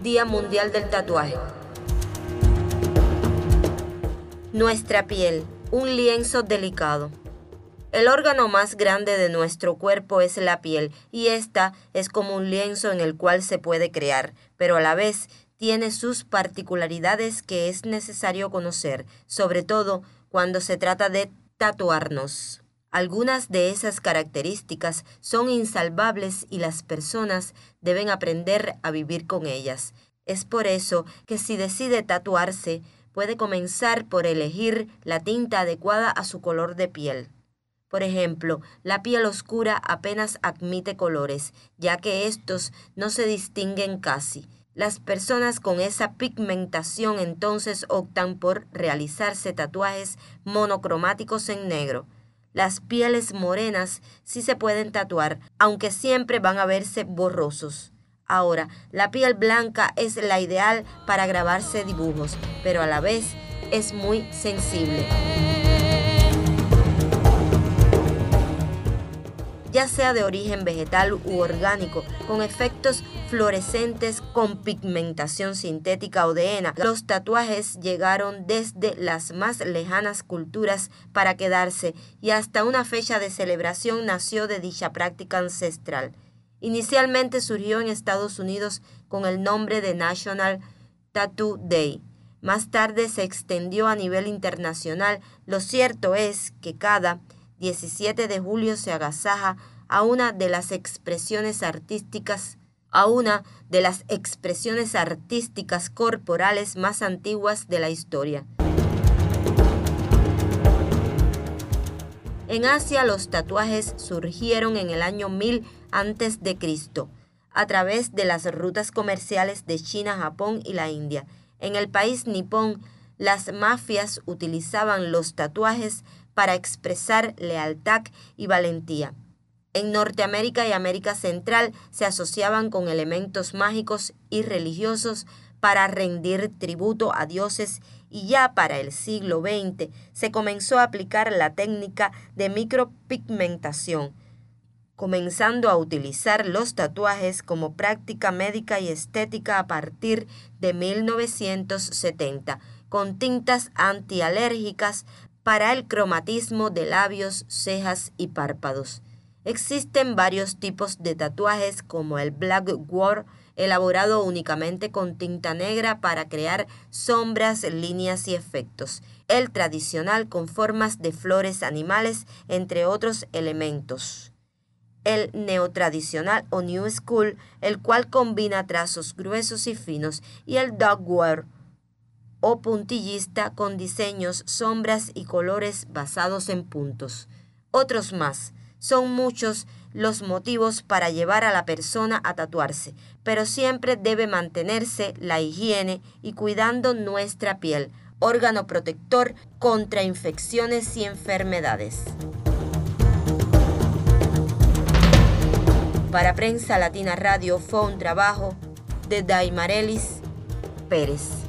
Día Mundial del Tatuaje. Nuestra piel, un lienzo delicado. El órgano más grande de nuestro cuerpo es la piel, y esta es como un lienzo en el cual se puede crear, pero a la vez tiene sus particularidades que es necesario conocer, sobre todo cuando se trata de tatuarnos. Algunas de esas características son insalvables y las personas deben aprender a vivir con ellas. Es por eso que si decide tatuarse, puede comenzar por elegir la tinta adecuada a su color de piel. Por ejemplo, la piel oscura apenas admite colores, ya que estos no se distinguen casi. Las personas con esa pigmentación entonces optan por realizarse tatuajes monocromáticos en negro. Las pieles morenas sí se pueden tatuar, aunque siempre van a verse borrosos. Ahora, la piel blanca es la ideal para grabarse dibujos, pero a la vez es muy sensible. Ya sea de origen vegetal u orgánico, con efectos fluorescentes, con pigmentación sintética o de henna, los tatuajes llegaron desde las más lejanas culturas para quedarse y hasta una fecha de celebración nació de dicha práctica ancestral. Inicialmente surgió en Estados Unidos con el nombre de National Tattoo Day. Más tarde se extendió a nivel internacional. Lo cierto es que cada 17 de julio se agasaja a una de las expresiones artísticas corporales más antiguas de la historia. En Asia los tatuajes surgieron en el año 1000 a.C. a través de las rutas comerciales de China, Japón y la India. En el país nipón, las mafias utilizaban los tatuajes para expresar lealtad y valentía. En Norteamérica y América Central se asociaban con elementos mágicos y religiosos para rendir tributo a dioses, y ya para el siglo XX se comenzó a aplicar la técnica de micropigmentación, comenzando a utilizar los tatuajes como práctica médica y estética a partir de 1970, con tintas antialérgicas para el cromatismo de labios, cejas y párpados. Existen varios tipos de tatuajes como el Black Word, elaborado únicamente con tinta negra para crear sombras, líneas y efectos. El tradicional con formas de flores, animales, entre otros elementos. El neotradicional o New School, el cual combina trazos gruesos y finos. Y el Dark Word o puntillista con diseños, sombras y colores basados en puntos. Otros más. Son muchos los motivos para llevar a la persona a tatuarse, pero siempre debe mantenerse la higiene y cuidando nuestra piel, órgano protector contra infecciones y enfermedades. Para Prensa Latina Radio fue un trabajo de Daimarelis Pérez.